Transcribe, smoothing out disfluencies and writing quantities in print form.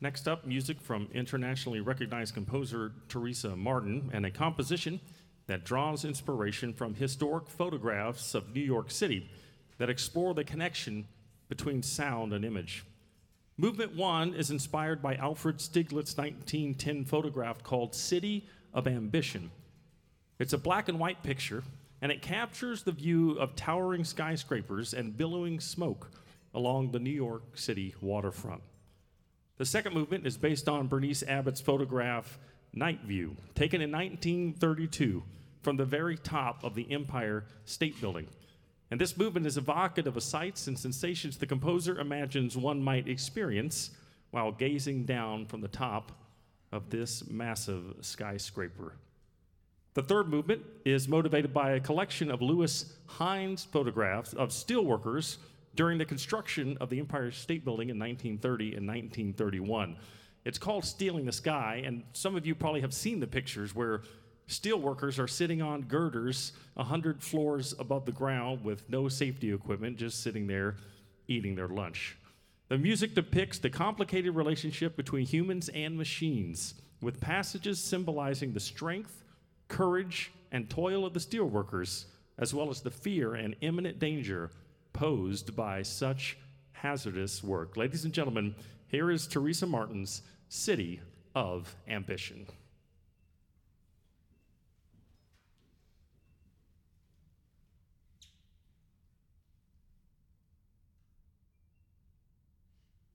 Next up, music from internationally recognized composer Teresa Martin and a composition that draws inspiration from historic photographs of New York City that explore the connection between sound and image. Movement 1 is inspired by Alfred Stieglitz's 1910 photograph called City of Ambition. It's a black and white picture, and it captures the view of towering skyscrapers and billowing smoke along the New York City waterfront. The second movement is based on Bernice Abbott's photograph Night View, taken in 1932 from the very top of the Empire State Building. And this movement is evocative of sights and sensations the composer imagines one might experience while gazing down from the top of this massive skyscraper. The third movement is motivated by a collection of Lewis Hines photographs of steelworkers during the construction of the Empire State Building in 1930 and 1931. It's called Stealing the Sky, and some of you probably have seen the pictures where steelworkers are sitting on girders 100 floors above the ground with no safety equipment, just sitting there eating their lunch. The music depicts the complicated relationship between humans and machines, with passages symbolizing the strength, courage, and toil of the steelworkers, as well as the fear and imminent danger posed by such hazardous work. Ladies and gentlemen, here is Teresa Martin's City of Ambition.